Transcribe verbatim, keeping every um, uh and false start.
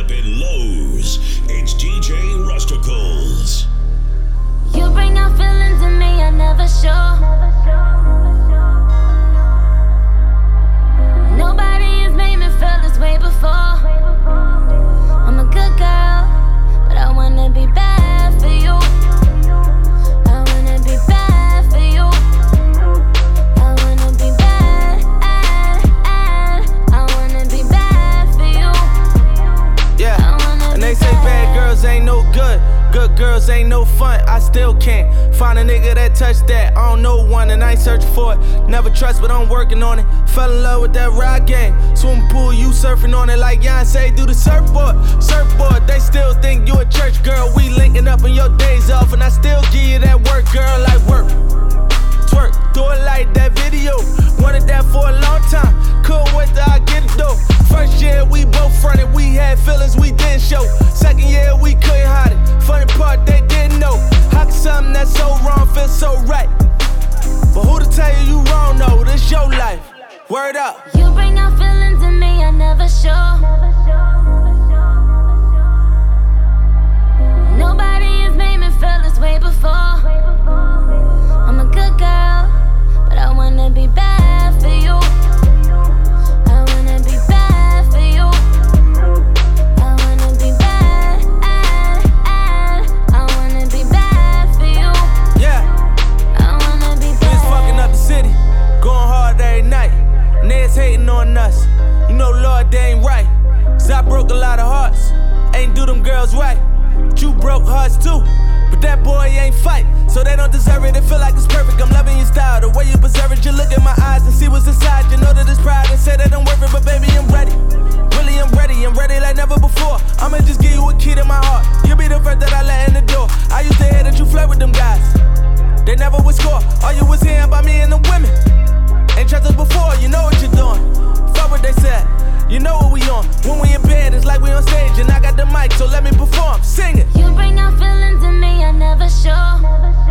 up in lows. It's D J Rusticles. You bring out feelings in me I never show. Nobody has made me feel this way before. I'm a good girl, but I wanna be bad for you. I wanna be bad for you. I wanna be bad. I wanna be bad for you. Yeah, and they say bad girls ain't no good. Good girls ain't no fun, I still can't find a nigga that touch that. I don't know one and I ain't searching for it. Never trust, but I'm working on it. Fell in love with that ride game. Swimming pool, you surfing on it like Beyonce do the surfboard. Surfboard, they still think you a church girl. We linking up on your days off, and I still give you that work, girl, like work. Twerk, do it like that video. Wanted that for a long time. Couldn't wait till I get it though. First year we both fronted, we had feelings we didn't show. Second year we couldn't hide it. Funny part they didn't know. How can something that's so wrong feel so right? But who to tell you you wrong? No, this your life. Word up. You bring out feelings in me I never show. Nobody has made me feel this way before. I'm a good girl, but I wanna be bad for you. I wanna be bad for you. I wanna be bad. I wanna be bad for you. Yeah. I wanna be bad. We was fucking up the city, going hard every night. Niggas hating on us. You know, Lord, they ain't right. Cause I broke a lot of hearts. Ain't do them girls right. But you broke hearts too. But that boy ain't fight, so they don't deserve it. They feel like it's perfect. I'm loving your style, the way you preserve it. You look in my eyes and see what's inside. You know that it's pride and say that I'm worth it, but baby, I'm ready. Really, I'm ready. I'm ready like never before. I'ma just give you a key to my heart. You'll be the first that I let in the door. I used to hear that you flirt with them guys. They never would score. All you was hearing about me and the women. Ain't trust us before, you know what you're doing. Fuck what they said, you know what we on. When we in bed, it's like we on stage. And I got the mic, so let me perform, sing it. You bring out feelings in me I never show.